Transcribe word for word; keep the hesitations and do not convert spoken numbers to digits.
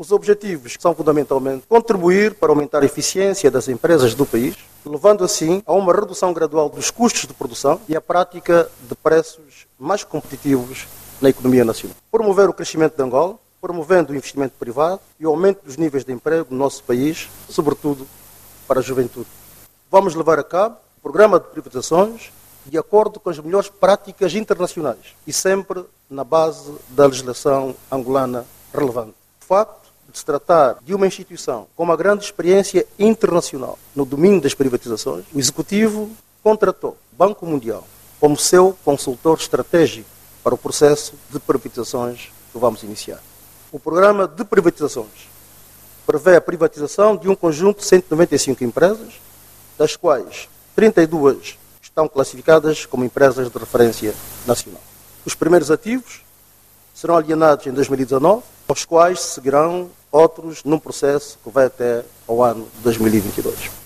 Os objetivos são fundamentalmente contribuir para aumentar a eficiência das empresas do país, levando assim a uma redução gradual dos custos de produção e a prática de preços mais competitivos na economia nacional. Promover o crescimento de Angola, promovendo o investimento privado e o aumento dos níveis de emprego no nosso país, sobretudo para a juventude. Vamos levar a cabo o programa de privatizações de acordo com as melhores práticas internacionais e sempre na base da legislação angolana relevante. O facto de se tratar de uma instituição com uma grande experiência internacional no domínio das privatizações, o Executivo contratou o Banco Mundial como seu consultor estratégico para o processo de privatizações que vamos iniciar. O programa de privatizações prevê a privatização de um conjunto de cento e noventa e cinco empresas, das quais trinta e duas estão classificadas como empresas de referência nacional. Os primeiros ativos serão alienados em dois mil e dezanove, aos quais seguirão outros num processo que vai até ao ano de dois mil e vinte e dois.